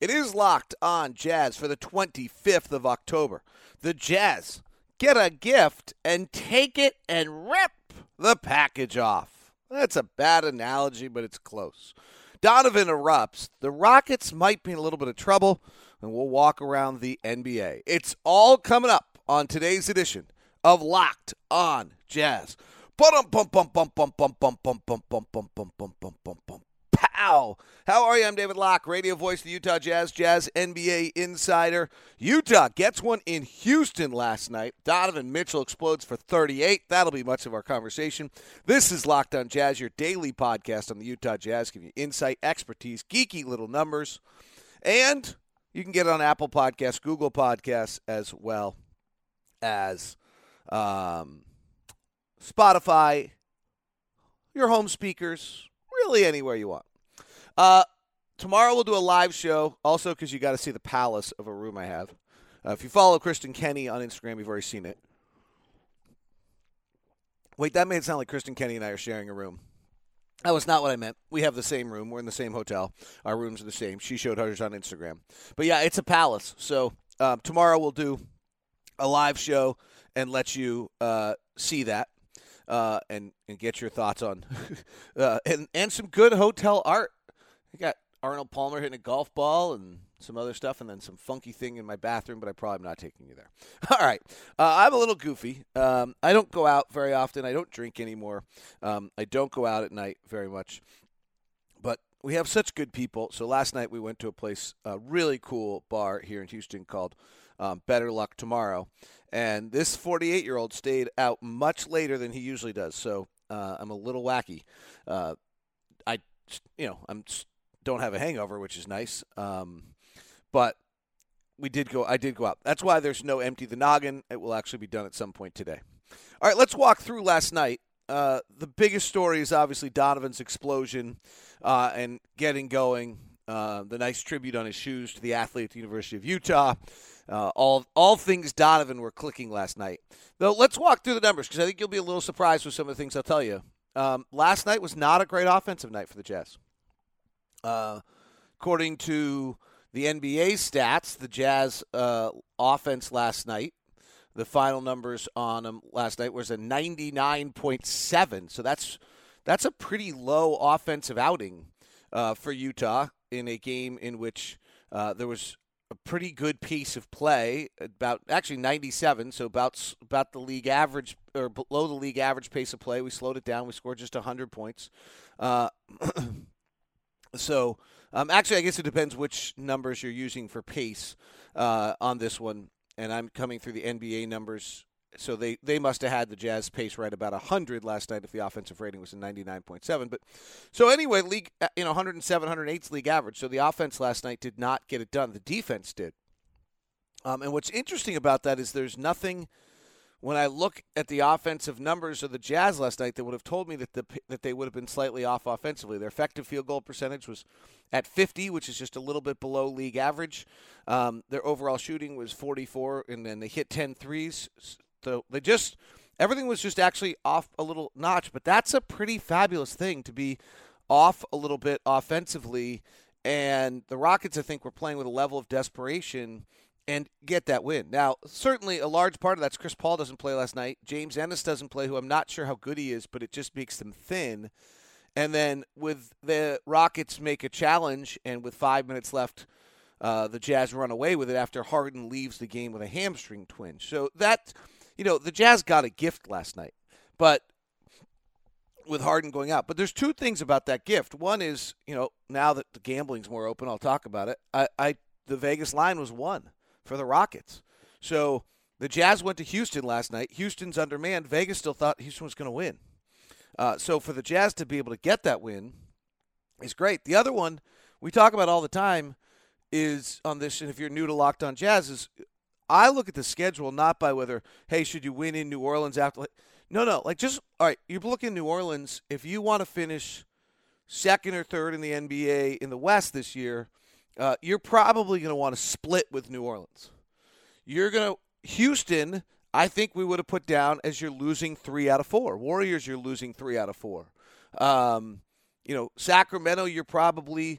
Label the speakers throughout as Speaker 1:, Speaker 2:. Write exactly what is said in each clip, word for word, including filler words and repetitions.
Speaker 1: It is Locked On Jazz for the twenty-fifth of October. The Jazz get a gift and take it and rip the package off. That's a bad analogy, but it's close. Donovan erupts. The Rockets might be in a little bit of trouble, and we'll walk around the N B A. It's all coming up on today's edition of Locked On Jazz. Bum bum bum bum bum bum bum bum bum bum bum bum bum bum bum bum. Pow! How are you? I'm David Locke, radio voice of the Utah Jazz, Jazz N B A insider. Utah gets one in Houston last night. Donovan Mitchell explodes for thirty-eight. That'll be much of our conversation. This is Locked On Jazz, your daily podcast on the Utah Jazz, giving you insight, expertise, geeky little numbers, and you can get it on Apple Podcasts, Google Podcasts, as well as um, Spotify, your home speakers, really anywhere you want. Uh, tomorrow we'll do a live show, also because you got to see the palace of a room I have. Uh, if you follow Kristen Kenny on Instagram, you've already seen it. Wait, that made it sound like Kristen Kenny and I are sharing a room. That was not what I meant. We have the same room. We're in the same hotel. Our rooms are the same. She showed hers on Instagram. But yeah, it's a palace. So uh, tomorrow we'll do a live show and let you uh, see that. Uh, and, and get your thoughts on uh, and, and some good hotel art. I got Arnold Palmer hitting a golf ball and some other stuff, and then some funky thing in my bathroom, but I probably am not taking you there. All right. Uh, I'm a little goofy. Um, I don't go out very often. I don't drink anymore. Um, I don't go out at night very much. But we have such good people. So last night we went to a place, a really cool bar here in Houston called um, Better Luck Tomorrow. And this forty-eight-year-old stayed out much later than he usually does. So uh, I'm a little wacky. Uh, I, you know, I'm don't have a hangover, which is nice. Um, but we did go. I did go out. That's why there's no Empty the Noggin. It will actually be done at some point today. All right, let's walk through last night. Uh, the biggest story is obviously Donovan's explosion uh, and getting going. Uh, the nice tribute on his shoes to the athlete at the University of Utah. Uh, all all things Donovan were clicking last night. Though, let's walk through the numbers because I think you'll be a little surprised with some of the things I'll tell you. Um, last night was not a great offensive night for the Jazz. Uh, according to the N B A stats, the Jazz uh, offense last night, the final numbers on them last night was a ninety-nine point seven. So that's that's a pretty low offensive outing uh, for Utah in a game in which uh, there was a pretty good pace of play, about actually ninety-seven, so about about the league average or below the league average pace of play. We slowed it down. We scored just one hundred points. Uh, so um, actually, I guess it depends which numbers you're using for pace uh, on this one. And I'm coming through the N B A numbers. So they, they must have had the Jazz pace right about one hundred last night if the offensive rating was a ninety-nine point seven. But so anyway, league you know one oh seven, one oh eight's league average. So the offense last night did not get it done. The defense did. Um, and what's interesting about that is there's nothing when I look at the offensive numbers of the Jazz last night that would have told me that the that they would have been slightly off offensively. Their effective field goal percentage was at fifty, which is just a little bit below league average. Um, their overall shooting was forty-four, and then they hit ten threes. So they just everything was just actually off a little notch, but that's a pretty fabulous thing to be off a little bit offensively. And the Rockets, I think, were playing with a level of desperation and get that win. Now, certainly a large part of that's Chris Paul doesn't play last night. James Ennis doesn't play, who I'm not sure how good he is, but it just makes them thin. And then with the Rockets make a challenge, and with five minutes left, uh, the Jazz run away with it after Harden leaves the game with a hamstring twinge. So that, you know, the Jazz got a gift last night, but with Harden going out. But there's two things about that gift. One is, you know, now that the gambling's more open, I'll talk about it. I, I the Vegas line was one for the Rockets. So the Jazz went to Houston last night. Houston's undermanned. Vegas still thought Houston was going to win. Uh, so for the Jazz to be able to get that win is great. The other one we talk about all the time is on this, and if you're new to Locked On Jazz, is I look at the schedule not by whether, hey, should you win in New Orleans after – no, no. Like just, all right, you're looking at New Orleans. If you want to finish second or third in the N B A in the West this year, uh, you're probably going to want to split with New Orleans. You're going to – Houston, I think we would have put down as you're losing three out of four. Warriors, you're losing three out of four. Um, you know, Sacramento, you're probably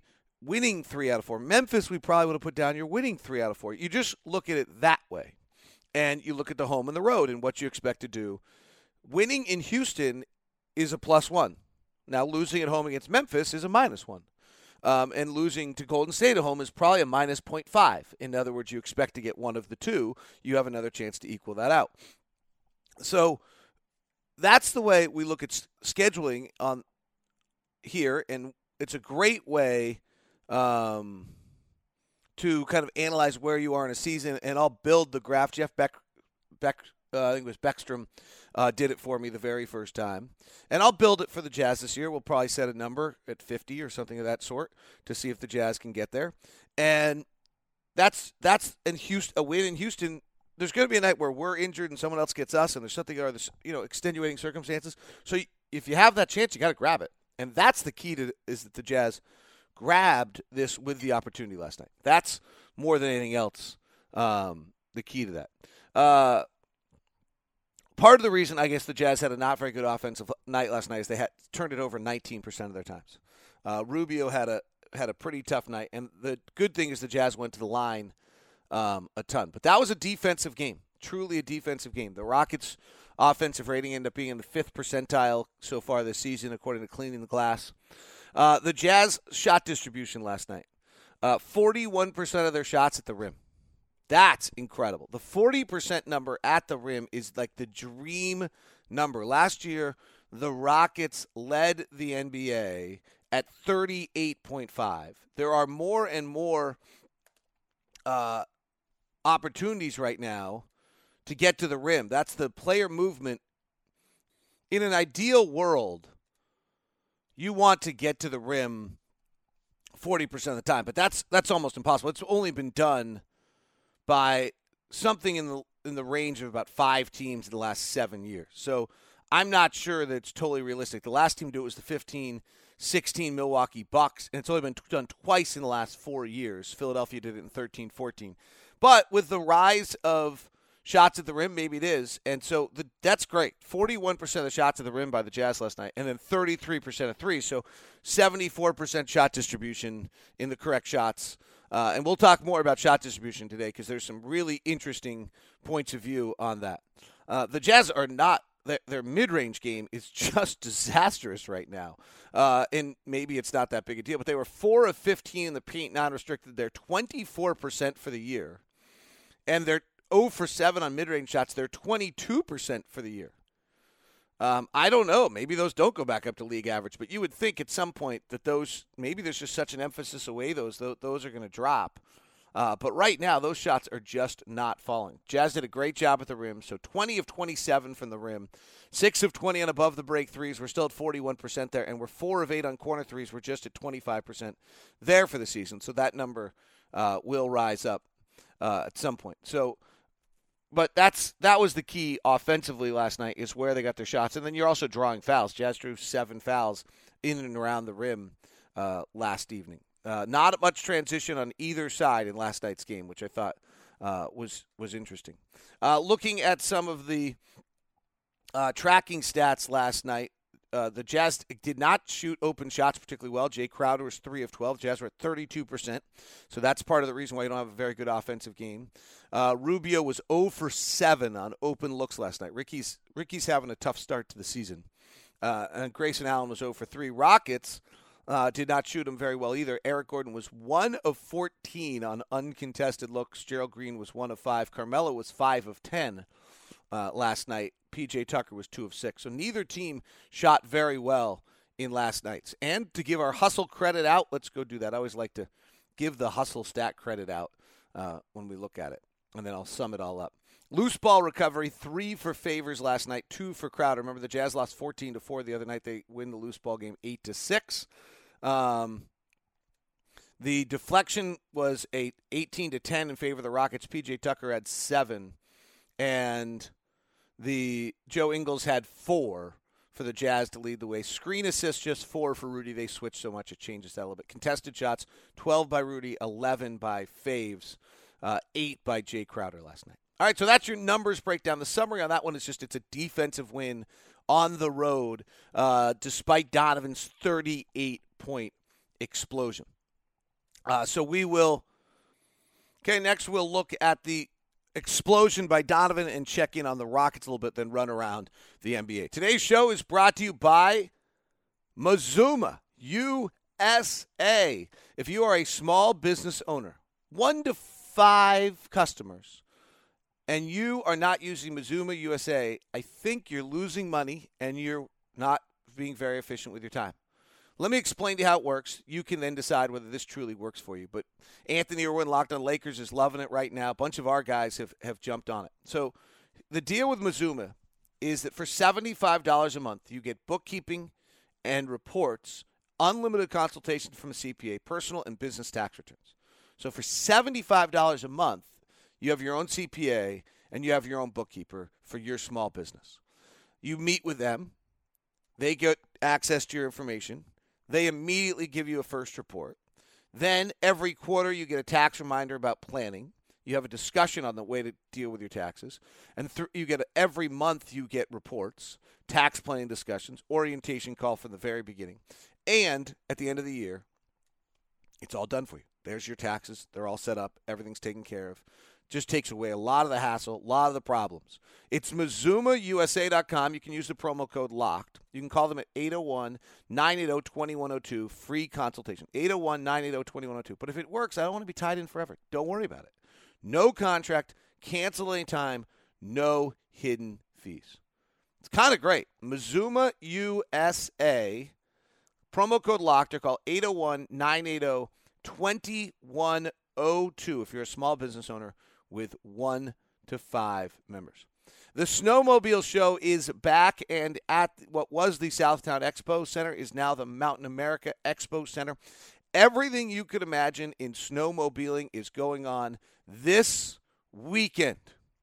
Speaker 1: winning three out of four. Memphis, we probably would have put down you're winning three out of four. You just look at it that way, and you look at the home and the road and what you expect to do. Winning in Houston is a plus one. Now, losing at home against Memphis is a minus one. Um, and losing to Golden State at home is probably a minus point five. In other words, you expect to get one of the two. You have another chance to equal that out. So that's the way we look at scheduling on here, and it's a great way um, to kind of analyze where you are in a season, and I'll build the graph. Jeff Beck, Beck uh, I think it was Beckstrom, uh, did it for me the very first time. And I'll build it for the Jazz this year. We'll probably set a number at fifty or something of that sort to see if the Jazz can get there. And that's that's in Houston, a win in Houston. There's going to be a night where we're injured and someone else gets us, and there's something or this, you know, extenuating circumstances. So if you have that chance, you got to grab it, and that's the key to is that the Jazz grabbed this with the opportunity last night. That's more than anything else um, the key to that. Uh, part of the reason I guess the Jazz had a not very good offensive night last night is they had turned it over nineteen percent of their times. Uh, Rubio had a had a pretty tough night, and the good thing is the Jazz went to the line Um, a ton. But that was a defensive game, truly a defensive game. The Rockets' offensive rating ended up being in the fifth percentile so far this season, according to Cleaning the Glass. Uh, the Jazz shot distribution last night, uh, forty-one percent of their shots at the rim. That's incredible. The forty percent number at the rim is like the dream number. Last year, the Rockets led the N B A at thirty-eight point five. There are more and more uh, opportunities right now to get to the rim. That's the player movement. In an ideal world, you want to get to the rim forty percent of the time, but that's that's almost impossible. It's only been done by something in the in the range of about five teams in the last seven years. So I'm not sure that it's totally realistic. The last team to do it was the fifteen sixteen Milwaukee Bucks, and it's only been done twice in the last four years. Philadelphia did it in thirteen fourteen. But with the rise of shots at the rim, maybe it is. And so the, that's great. forty-one percent of the shots at the rim by the Jazz last night, and then thirty-three percent of threes. So seventy-four percent shot distribution in the correct shots. Uh, and we'll talk more about shot distribution today because there's some really interesting points of view on that. Uh, the Jazz are not their, – their mid-range game is just disastrous right now. Uh, and maybe it's not that big a deal, but they were four of fifteen in the paint non-restricted. They're twenty-four percent for the year. And they're zero for seven on mid-range shots. They're twenty-two percent for the year. Um, I don't know. Maybe those don't go back up to league average, but you would think at some point that those – maybe there's just such an emphasis away those those are going to drop. Uh, but right now, those shots are just not falling. Jazz did a great job at the rim, so twenty of twenty-seven from the rim, six of twenty on above the break threes. We're still at forty-one percent there, and we're four of eight on corner threes. We're just at twenty-five percent there for the season, so that number uh, will rise up uh, at some point. So, but that's that was the key offensively last night is where they got their shots, and then you're also drawing fouls. Jazz drew seven fouls in and around the rim uh, last evening. Uh, not much transition on either side in last night's game, which I thought uh, was was interesting. Uh, looking at some of the uh, tracking stats last night, uh, the Jazz did not shoot open shots particularly well. Jay Crowder was three of twelve. Jazz were at thirty-two percent, so that's part of the reason why you don't have a very good offensive game. Uh, Rubio was zero for seven on open looks last night. Ricky's Ricky's having a tough start to the season. Uh, and Grayson Allen was zero for three. Rockets Uh, did not shoot him very well either. Eric Gordon was one of fourteen on uncontested looks. Gerald Green was one of five. Carmelo was five of ten uh, last night. P J Tucker was two of six. So neither team shot very well in last night's. And to give our hustle credit out, let's go do that. I always like to give the hustle stat credit out uh, when we look at it. And then I'll sum it all up. Loose ball recovery, three for Favors last night, two for Crowder. Remember, the Jazz lost fourteen to four the other night. They win the loose ball game eight to six. Um, the deflection was a eighteen to ten in favor of the Rockets. P J Tucker had seven, and the Joe Ingles had four for the Jazz to lead the way. Screen assists, just four for Rudy. They switched so much it changes that a little bit. Contested shots, twelve by Rudy, eleven by Faves, uh, eight by Jay Crowder last night. All right, so that's your numbers breakdown. The summary on that one is just it's a defensive win on the road, uh, despite Donovan's thirty-eight point explosion. Uh, so we will. Okay, next we'll look at the explosion by Donovan and check in on the Rockets a little bit, then run around the N B A. Today's show is brought to you by Mazuma U S A. If you are a small business owner, one to five customers, and you are not using Mazuma U S A, I think you're losing money and you're not being very efficient with your time. Let me explain to you how it works. You can then decide whether this truly works for you. But Anthony Irwin, Locked on Lakers, is loving it right now. A bunch of our guys have, have jumped on it. So the deal with Mazuma is that for seventy-five dollars a month, you get bookkeeping and reports, unlimited consultation from a C P A, personal and business tax returns. So for seventy-five dollars a month, you have your own C P A and you have your own bookkeeper for your small business. You meet with them. They get access to your information. They immediately give you a first report. Then every quarter you get a tax reminder about planning. You have a discussion on the way to deal with your taxes. And th- you get a, every month you get reports, tax planning discussions, orientation call from the very beginning. And at the end of the year, it's all done for you. There's your taxes. They're all set up. Everything's taken care of. Just takes away a lot of the hassle, a lot of the problems. It's Mazuma U S A dot com. You can use the promo code LOCKED. You can call them at eight oh one, nine eight oh, two one oh two, free consultation, eight oh one, nine eight oh, two one oh two. But if it works, I don't want to be tied in forever. Don't worry about it. No contract, cancel anytime, no hidden fees. It's kind of great. Mazuma U S A, promo code LOCKED, or call eight oh one, nine eight oh, two one oh two if you're a small business owner with one to five members. The Snowmobile Show is back, and at what was the Southtown Expo Center is now the Mountain America Expo Center. Everything you could imagine in snowmobiling is going on this weekend.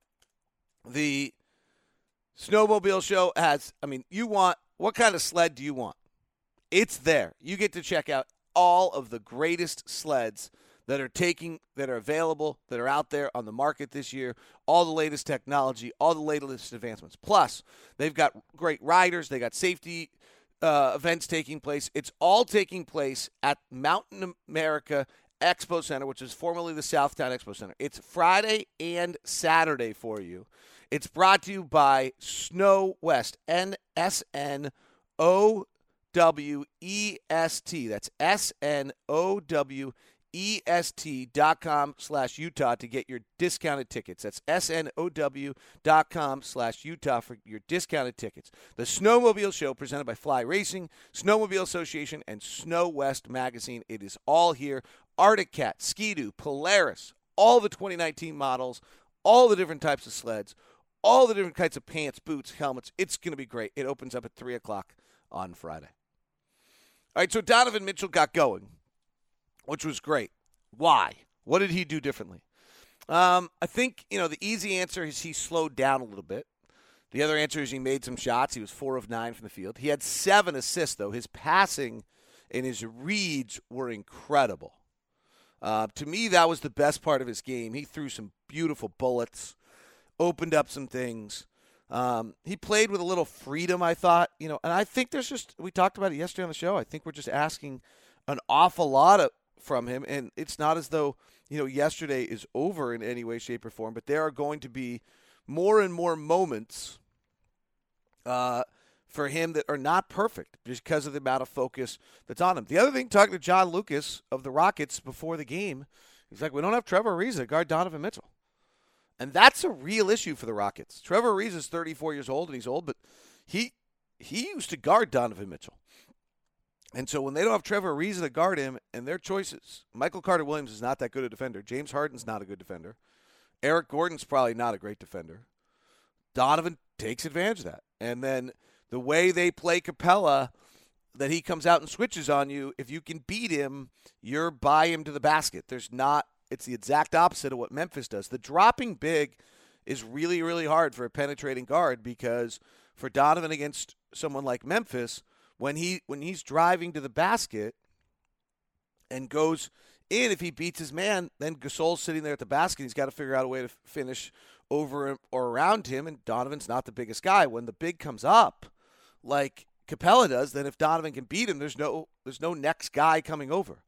Speaker 1: The Snowmobile Show has, I mean, you want, what kind of sled do you want? It's there. You get to check out all of the greatest sleds that are taking, that are available, that are out there on the market this year, all the latest technology, all the latest advancements. Plus, they've got great riders, they got safety uh, events taking place. It's all taking place at Mountain America Expo Center, which is formerly the Southtown Expo Center. It's Friday and Saturday for you. It's brought to you by Snow West, N S N O W E S T. That's S N O W E S T dot com slash Utah to get your discounted tickets. That's S N O W dot com slash Utah for your discounted tickets. The Snowmobile Show presented by Fly Racing, Snowmobile Association, and Snow West Magazine. It is all here. Arctic Cat, Ski-Doo, Polaris, all the twenty nineteen models, all the different types of sleds, all the different kinds of pants, boots, helmets. It's going to be great. It opens up at three o'clock on Friday. All right, so Donovan Mitchell got going, which was great. Why? What did he do differently? Um, I think, you know, the easy answer is he slowed down a little bit. The other answer is he made some shots. He was four of nine from the field. He had seven assists, though. His passing and his reads were incredible. Uh, to me, that was the best part of his game. He threw some beautiful bullets, opened up some things. Um, he played with a little freedom, I thought. You know, and I think there's just, we talked about it yesterday on the show, I think we're just asking an awful lot of, from him, and it's not as though, you know, yesterday is over in any way, shape, or form, but there are going to be more and more moments uh, for him that are not perfect just because of the amount of focus that's on him. The other thing, talking to John Lucas of the Rockets before the game, he's like, we don't have Trevor Ariza to guard Donovan Mitchell. And that's a real issue for the Rockets. Trevor Ariza is thirty-four years old, and he's old, but he he used to guard Donovan Mitchell. And so when they don't have Trevor Ariza to guard him, and their choices, Michael Carter-Williams is not that good a defender. James Harden's not a good defender. Eric Gordon's probably not a great defender. Donovan takes advantage of that. And then the way they play Capella, that he comes out and switches on you, if you can beat him, you're by him to the basket. There's not, it's the exact opposite of what Memphis does. The dropping big is really, really hard for a penetrating guard because for Donovan against someone like Memphis, When he when he's driving to the basket and goes in, if he beats his man, then Gasol's sitting there at the basket. He's got to figure out a way to finish over or around him, and Donovan's not the biggest guy. When the big comes up, like Capella does, then if Donovan can beat him, there's no there's no next guy coming over.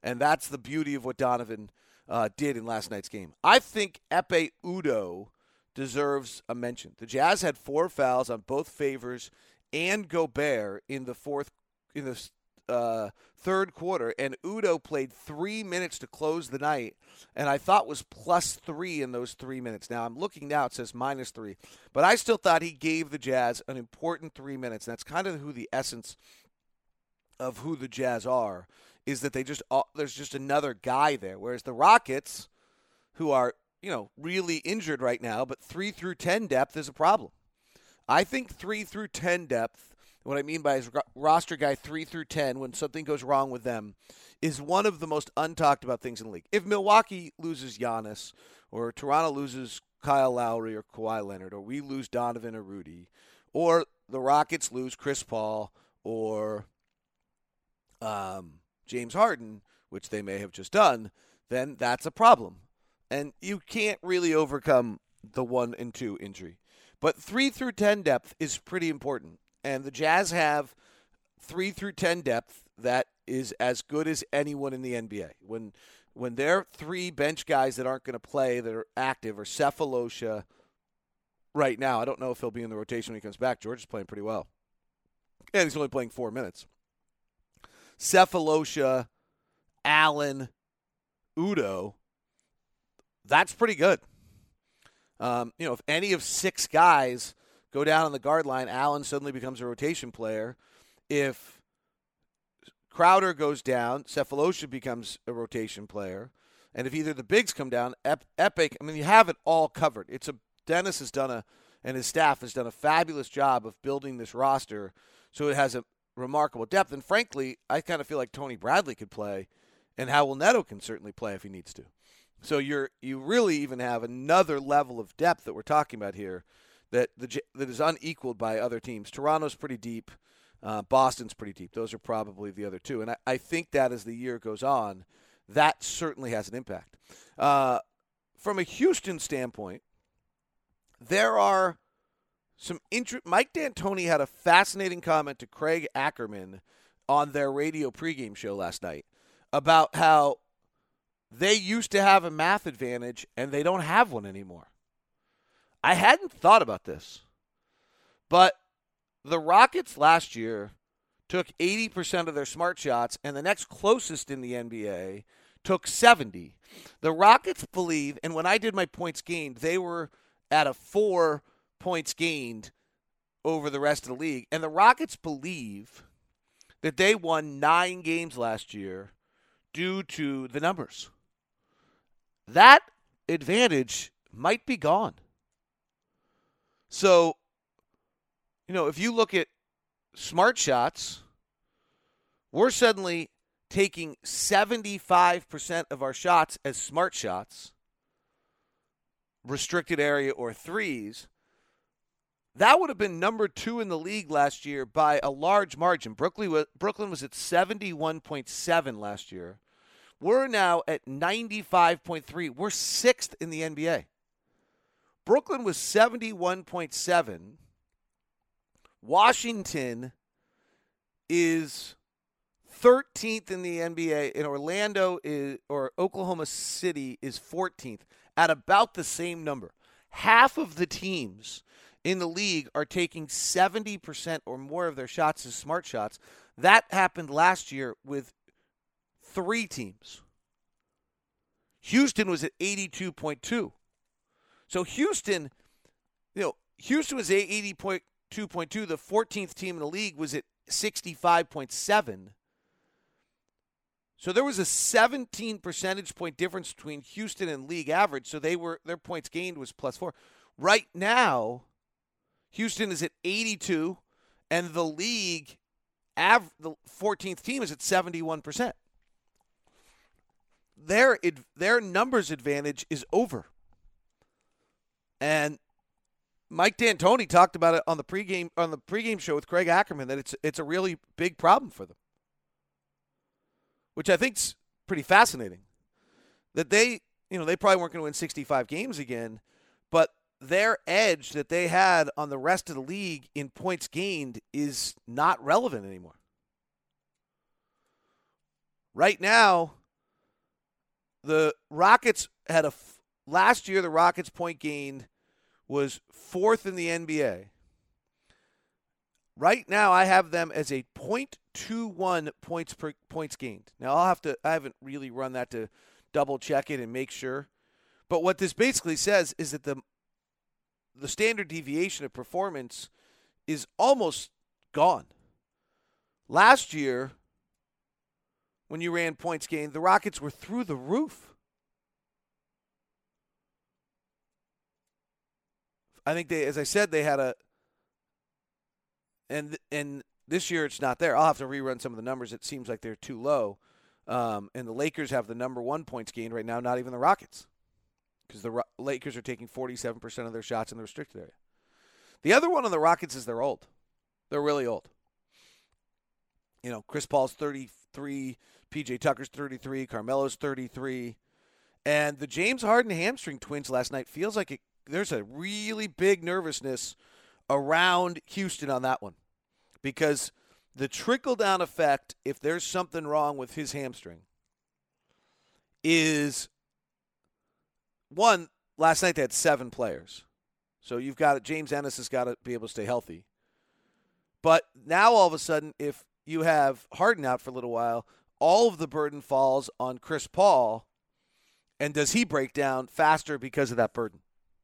Speaker 1: And that's the beauty of what Donovan uh, did in last night's game. I think Ekpe Udoh deserves a mention. The Jazz had four fouls on both Favors and Gobert in the fourth, in the uh, third quarter, and Udoh played three minutes to close the night, and I thought was plus three in those three minutes. Now I'm looking now; it says minus three, but I still thought he gave the Jazz an important three minutes. And that's kind of who the essence of who the Jazz are. Is that they just uh, there's just another guy there, whereas the Rockets, who are you know really injured right now, but three through ten depth is a problem. I think three through ten depth, what I mean by is ro- roster guy three through ten, when something goes wrong with them, is one of the most untalked about things in the league. If Milwaukee loses Giannis, or Toronto loses Kyle Lowry or Kawhi Leonard, or we lose Donovan or Rudy, or the Rockets lose Chris Paul or um. James Harden, which they may have just done, then that's a problem. And you can't really overcome the one and two injury. But three through ten depth is pretty important. And the Jazz have three through ten depth that is as good as anyone in the N B A. When when their three bench guys that aren't going to play, that are active, are Cephalosha right now. I don't know if he'll be in the rotation when he comes back. George is playing pretty well. And he's only playing four minutes. Cephalosha, Allen, Udoh, that's pretty good. Um, you know, if any of six guys go down on the guard line, Allen suddenly becomes a rotation player. If Crowder goes down, Cephalosha becomes a rotation player. And if either the bigs come down, Ep- Epic, I mean, you have it all covered. It's a Dennis has done a, and his staff has done a fabulous job of building this roster so it has a remarkable depth. And frankly, I kind of feel like Tony Bradley could play, and Howell Neto can certainly play if he needs to. So you're you really even have another level of depth that we're talking about here that the that is unequaled by other teams. Toronto's pretty deep. Uh, Boston's pretty deep. Those are probably the other two. And I, I think that as the year goes on, that certainly has an impact. Uh, from a Houston standpoint, there are Some intro- Mike D'Antoni had a fascinating comment to Craig Ackerman on their radio pregame show last night about how they used to have a math advantage and they don't have one anymore. I hadn't thought about this, but the Rockets last year took eighty percent of their smart shots, and the next closest in the N B A took seventy. The Rockets believe, and when I did my points gained, they were at a four points gained over the rest of the league. And the Rockets believe that they won nine games last year due to the numbers. That advantage might be gone. So, you know, if you look at smart shots, we're suddenly taking seventy-five percent of our shots as smart shots, restricted area or threes. That would have been number two in the league last year by a large margin. Brooklyn was, Brooklyn was at seventy-one point seven last year. We're now at ninety-five point three. We're sixth in the N B A. Brooklyn was seventy-one point seven. Washington is thirteenth in the N B A, and Orlando is, or Oklahoma City is fourteenth at about the same number. Half of the teams in the league are taking seventy percent or more of their shots as smart shots. That happened last year with three teams. Houston was at eighty-two point two. So Houston, you know, Houston was at eighty-two point two. The fourteenth team in the league was at sixty-five point seven. So there was a seventeen percentage point difference between Houston and league average. So they were their points gained was plus four. Right now, Houston is at eighty-two, and the league, av- the fourteenth team is at seventy-one percent. Their their numbers advantage is over. And Mike D'Antoni talked about it on the pregame on the pregame show with Craig Ackerman that it's it's a really big problem for them, which I think's pretty fascinating. That they, you know, they probably weren't going to win sixty-five games again, but their edge that they had on the rest of the league in points gained is not relevant anymore. Right now, the Rockets had a f- last year. The Rockets' point gained was fourth in the N B A. Right now, I have them as a point two one points per points gained. Now, I'll have to. I haven't really run that to double check it and make sure. But what this basically says is that the the standard deviation of performance is almost gone. Last year, when you ran points gained, the Rockets were through the roof. I think they, as I said, they had a, and and this year it's not there. I'll have to rerun some of the numbers. It seems like they're too low. Um, and the Lakers have the number one points gained right now, not even the Rockets. Because the Ro- Lakers are taking forty-seven percent of their shots in the restricted area. The other one on the Rockets is they're old. They're really old. You know, Chris Paul's thirty-three, P J Tucker's thirty-three, Carmelo's thirty-three. And the James Harden hamstring twins last night feels like it, there's a really big nervousness around Houston on that one. Because the trickle-down effect, if there's something wrong with his hamstring, is, one, last night they had seven players. So you've got it. James Ennis has got to be able to stay healthy. But now all of a sudden, if you have Harden out for a little while, all of the burden falls on Chris Paul. And does he break down faster because of that burden?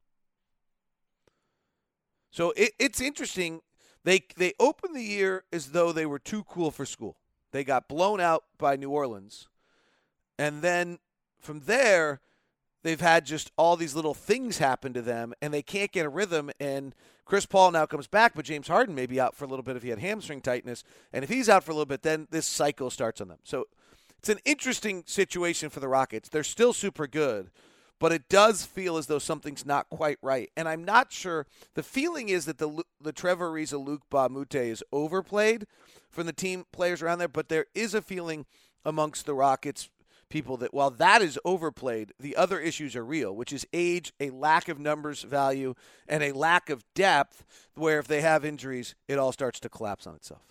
Speaker 1: So it, it's interesting. They they opened the year as though they were too cool for school. They got blown out by New Orleans. And then from there, they've had just all these little things happen to them, and they can't get a rhythm. And Chris Paul now comes back, but James Harden may be out for a little bit if he had hamstring tightness. And if he's out for a little bit, then this cycle starts on them. So it's an interesting situation for the Rockets. They're still super good, but it does feel as though something's not quite right. And I'm not sure. The feeling is that the the Trevor Ariza, Luke Bamute is overplayed from the team players around there, but there is a feeling amongst the Rockets people that while that is overplayed, the other issues are real, which is age, a lack of numbers value, and a lack of depth, where if they have injuries, it all starts to collapse on itself.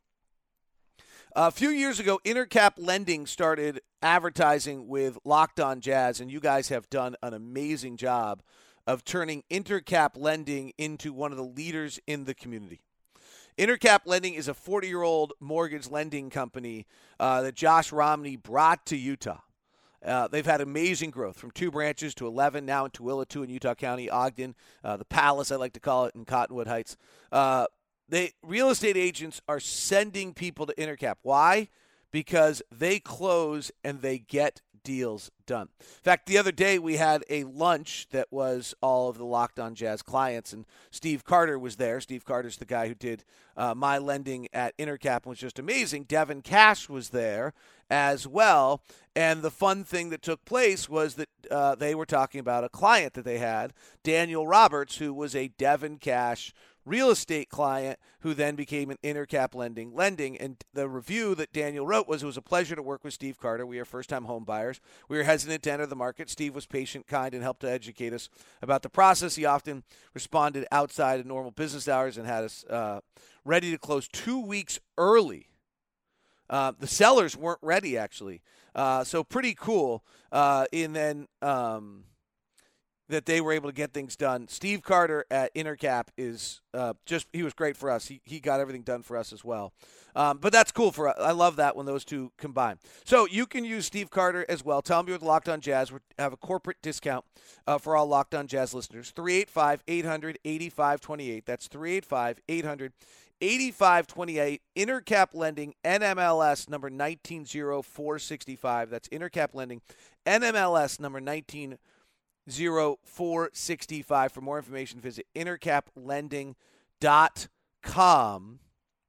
Speaker 1: A few years ago, Intercap Lending started advertising with Locked On Jazz, and you guys have done an amazing job of turning Intercap Lending into one of the leaders in the community. Intercap Lending is a forty-year-old mortgage lending company uh, that Josh Romney brought to Utah. Uh, they've had amazing growth from two branches to eleven, now in Tooele, two in Utah County, Ogden, uh, the Palace, I like to call it, in Cottonwood Heights. Uh, they real estate agents are sending people to Intercap. Why? Because they close and they get deals done. In fact, the other day we had a lunch that was all of the Locked On Jazz clients, and Steve Carter was there. Steve Carter's the guy who did uh, my lending at Intercap and was just amazing. Devin Cash was there as well, and the fun thing that took place was that uh, they were talking about a client that they had, Daniel Roberts, who was a Devin Cash real estate client who then became an Intercap lending lending. And the review that Daniel wrote was, it was a pleasure to work with Steve Carter. We are first-time home buyers. We were hesitant to enter the market. Steve was patient, kind, and helped to educate us about the process. He often responded outside of normal business hours and had us uh, ready to close two weeks early. Uh, the sellers weren't ready, actually. Uh, so pretty cool. Uh, and then um, that they were able to get things done. Steve Carter at Intercap is uh, just, he was great for us. He he got everything done for us as well. Um, but that's cool for us. I love that when those two combine. So you can use Steve Carter as well. Tell him you're with Locked On Jazz. We have a corporate discount uh, for all Locked On Jazz listeners. three eight five, eight hundred, eighty-five twenty-eight. That's three eight five, eight hundred, eighty-five twenty-eight. Intercap Lending, N M L S number nineteen oh four sixty-five. That's Intercap Lending, N M L S number nineteen oh four sixty-five. For more information, visit intercap lending dot com.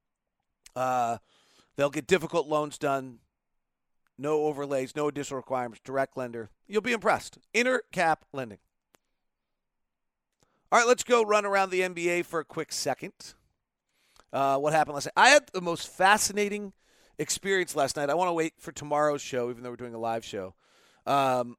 Speaker 1: Uh, they'll get difficult loans done. No overlays, no additional requirements, direct lender. You'll be impressed. Intercap Lending. All right, let's go run around the N B A for a quick second. Uh, what happened last night? I had the most fascinating experience last night. I want to wait for tomorrow's show, even though we're doing a live show. Um,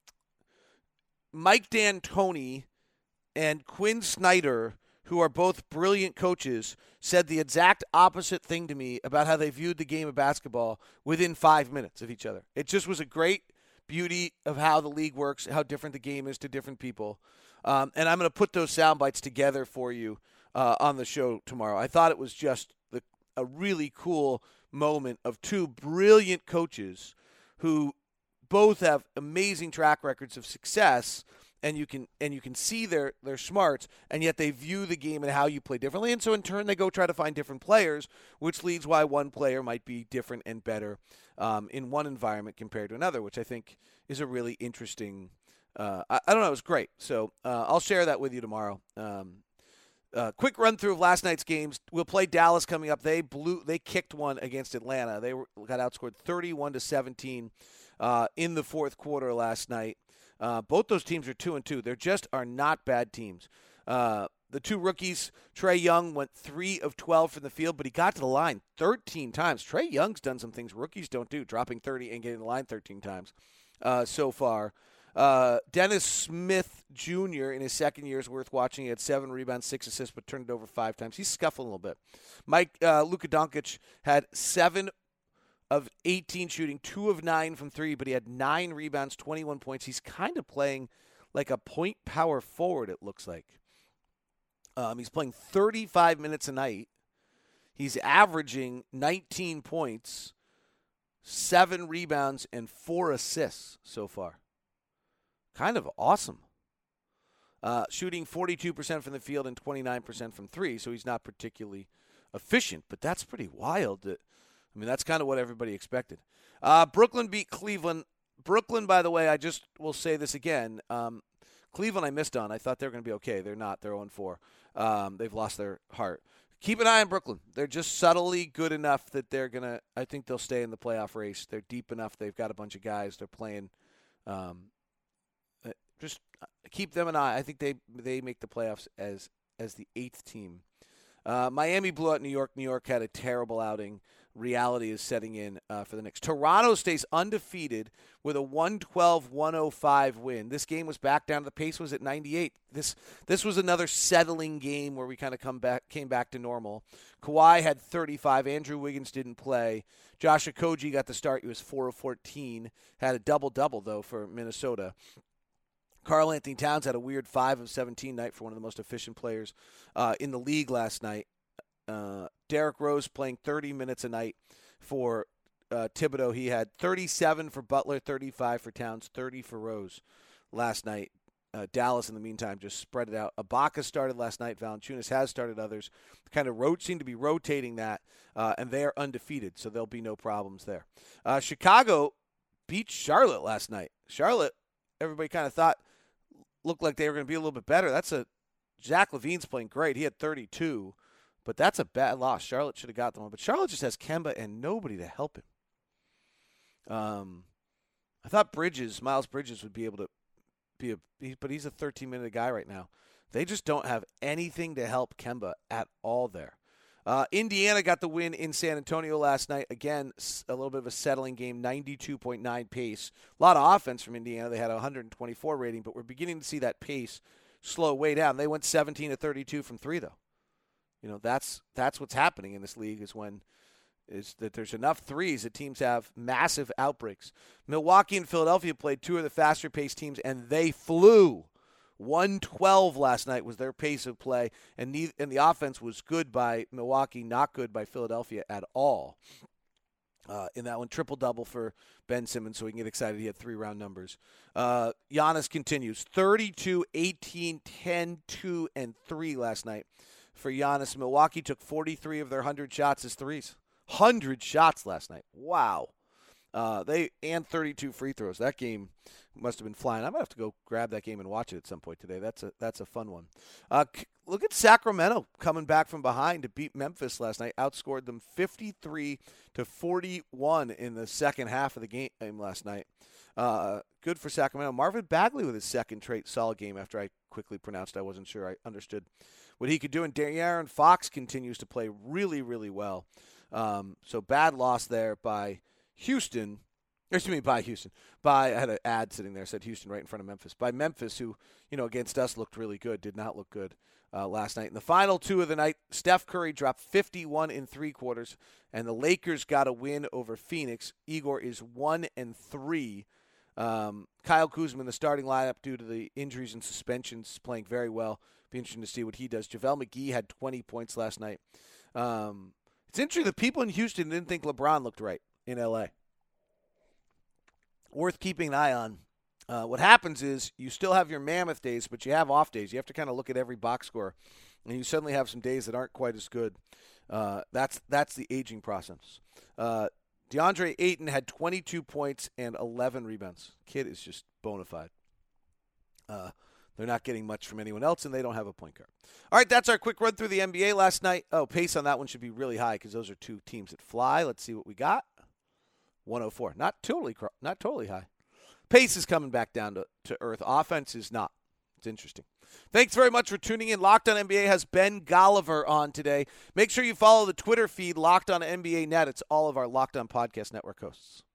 Speaker 1: Mike D'Antoni and Quinn Snyder, who are both brilliant coaches, said the exact opposite thing to me about how they viewed the game of basketball within five minutes of each other. It just was a great, beauty of how the league works, how different the game is to different people. Um, and I'm going to put those sound bites together for you uh, on the show tomorrow. I thought it was just the, a really cool moment of two brilliant coaches who both have amazing track records of success, and you can and you can see their, their smarts, and yet they view the game and how you play differently. And so in turn, they go try to find different players, which leads why one player might be different and better um, in one environment compared to another, which I think is a really interesting uh, – I, I don't know, it was great. So uh, I'll share that with you tomorrow. Um, uh, quick run through of last night's games. We'll play Dallas coming up. They blew, they kicked one against Atlanta. They were, got outscored thirty-one to seventeen uh, in the fourth quarter last night. Uh, both those teams are two and two. They just are not bad teams. Uh, the two rookies, Trae Young went three of twelve from the field, but he got to the line thirteen times. Trae Young's done some things rookies don't do, dropping thirty and getting to the line thirteen times uh, so far. Uh, Dennis Smith Junior in his second year is worth watching. He had seven rebounds, six assists, but turned it over five times. He's scuffling a little bit. Mike uh, Luka Doncic had seven of eighteen shooting, two of nine from three, but he had nine rebounds, twenty-one points. He's kind of playing like a point power forward, it looks like. Um, he's playing thirty-five minutes a night. He's averaging nineteen points, seven rebounds, and four assists so far. Kind of awesome. Uh, shooting forty-two percent from the field and twenty-nine percent from three, so he's not particularly efficient, but that's pretty wild. That, I mean, that's kind of what everybody expected. Uh, Brooklyn beat Cleveland. Brooklyn, by the way, I just will say this again. Um, Cleveland I missed on. I thought they were going to be okay. They're not. They're oh and four. Um, they've lost their heart. Keep an eye on Brooklyn. They're just subtly good enough that they're going to – I think they'll stay in the playoff race. They're deep enough. They've got a bunch of guys. They're playing um, – just keep them an eye. I think they they make the playoffs as as the eighth team. Uh, Miami blew out New York. New York had a terrible outing. Reality is setting in uh, for the Knicks. Toronto stays undefeated with a one twelve one oh five win. This game was back down. The pace was at ninety-eight. This this was another settling game where we kind of come back came back to normal. Kawhi had thirty-five. Andrew Wiggins didn't play. Josh Okogie got the start. He was four of fourteen. Had a double-double, though, for Minnesota. Karl Anthony Towns had a weird five of seventeen night for one of the most efficient players uh, in the league last night. Uh, Derrick Rose playing thirty minutes a night for uh, Thibodeau. He had thirty-seven for Butler, thirty-five for Towns, thirty for Rose last night. Uh, Dallas, in the meantime, just spread it out. Ibaka started last night. Valanciunas has started others. Kind of ro- seem to be rotating that, uh, and they are undefeated, so there'll be no problems there. Uh, Chicago beat Charlotte last night. Charlotte, everybody kind of thought looked like they were going to be a little bit better. That's a Zach LaVine's playing great. He had thirty-two, but that's a bad loss. Charlotte should have got them one, but Charlotte just has Kemba and nobody to help him. Um, I thought Bridges, Miles Bridges, would be able to be a, but he's a thirteen-minute guy right now. They just don't have anything to help Kemba at all there. Uh, Indiana got the win in San Antonio last night. Again, a little bit of a settling game, ninety-two point nine pace. A lot of offense from Indiana. They had a one twenty-four rating, but we're beginning to see that pace slow way down. They went seventeen to thirty-two from three, though. You know, that's that's what's happening in this league is when is that there's enough threes that teams have massive outbreaks. Milwaukee and Philadelphia played two of the faster-paced teams, and they flew. one twelve last night was their pace of play, and the, and the offense was good by Milwaukee, not good by Philadelphia at all. Uh, in that one, triple-double for Ben Simmons, so we can get excited. He had three round numbers. Uh, Giannis continues, thirty-two, eighteen, ten, two, and three last night for Giannis. Milwaukee took forty-three of their one hundred shots as threes. one hundred shots last night. Wow. Uh, they and thirty-two free throws. That game must have been flying. I'm gonna have to go grab that game and watch it at some point today. That's a that's a fun one. Uh, look at Sacramento coming back from behind to beat Memphis last night. Outscored them fifty-three to forty-one in the second half of the game last night. Uh, good for Sacramento. Marvin Bagley with his second straight solid game. After I quickly pronounced, I wasn't sure I understood what he could do. And De'Aaron Fox continues to play really really well. Um, so bad loss there by Houston, excuse me, by Houston. By I had an ad sitting there said Houston right in front of Memphis. By Memphis, who you know against us looked really good, did not look good uh, last night. In the final two of the night, Steph Curry dropped fifty-one in three quarters, and the Lakers got a win over Phoenix. Igor is one and three Um, Kyle Kuzma in the starting lineup due to the injuries and suspensions, playing very well. Be interesting to see what he does. JaVale McGee had twenty points last night. Um, it's interesting that people in Houston didn't think LeBron looked right in L A. Worth keeping an eye on. Uh, what happens is you still have your mammoth days, but you have off days. You have to kind of look at every box score, and you suddenly have some days that aren't quite as good. Uh, that's that's the aging process. Uh, DeAndre Ayton had twenty-two points and eleven rebounds. Kid is just bona fide. Uh, they're not getting much from anyone else, and they don't have a point guard. All right, that's our quick run through the N B A last night. Oh, pace on that one should be really high because those are two teams that fly. Let's see what we got. one oh four. Not totally, not totally high. Pace is coming back down to, to earth. Offense is not. It's interesting. Thanks very much for tuning in. Locked on N B A has Ben Golliver on today. Make sure you follow the Twitter feed, Locked on N B A Net. It's all of our Locked on Podcast Network hosts.